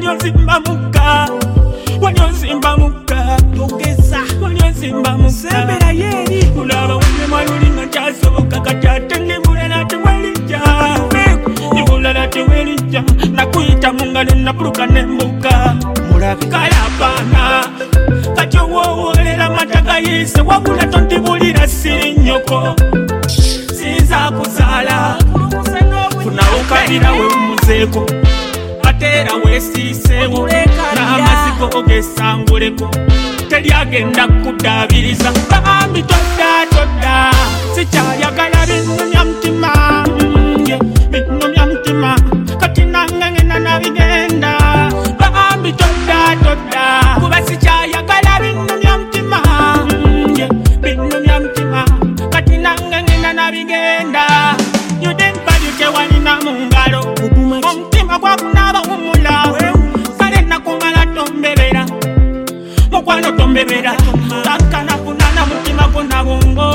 wanyozimba muka wanyozimba muka togeza wanyozimba muka sembera yeri ulaba wune mwalulinga kyasoboka kati ate nibulala tewelija nibulala tewelija nakuyita mungalo napuluka nembuka mulabe kalapana kati owowolera mataka yise wabula tontibulira siri nnyoko sinza kuzaala funa ukabira we umuzeeko atera wesiiseewo n'amaziko ogesanguleko teryagenda kuddaabiriza bambi todda sikyayagala binnumya mutima binnumya mutima kati nange ngenda nabigenda bambi todda kuba sikyayagala binnumya mutima binnumya mutima kati nange ngenda nabigenda yudempalike walina mu ngalo omutima gwakunaba wumula kale nakumala tombebera mukwano tombebera kankana kunana mutima gwonna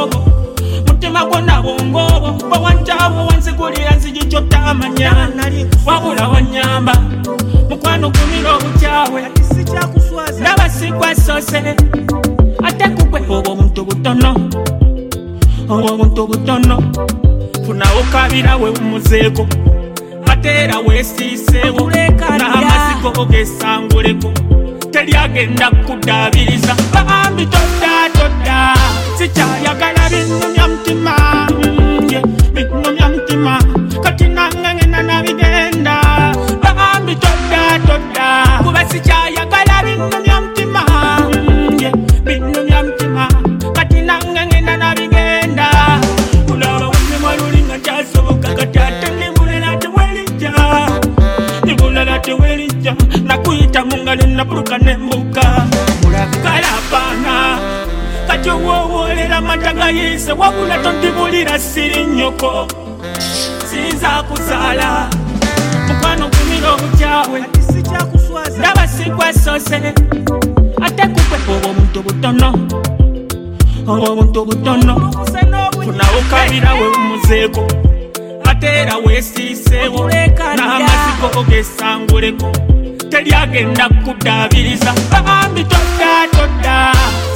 bongobo bwewanjaawo wansigulira nzigikyo tamanya wabula wanyamba mukwano gumira obukyawe ndaba sikwasose ate kugwe obwo obuntu butono funa ukabira we umuzeeko atera wesiiseewo n'amaziko ogesanguleko teryagenda kuddaabiriza bambi todda sikyayagala binnumya mutima binnumya mutima kati nange ngenda nabigenda bambi todda kuba sikyayagala binnumya mutima binnumya mutima kati nange ngenda nabigenda ulaba wune mwalulinga kyasoboka kati ate nibulala tewelija nakuyita mungalo napuluka nembuka kalapana kati owowolera mataka yise wabula tontibulira siri nnyoko sinza kuzaala mukwano gumira obukyawe ndaba sikwasose ate kugwe obwo buntu butono funa ukabira we umuzeeko atera wesiiseewo n'amaziko ogesanguleko teryagenda kuddaabiriza bambi todda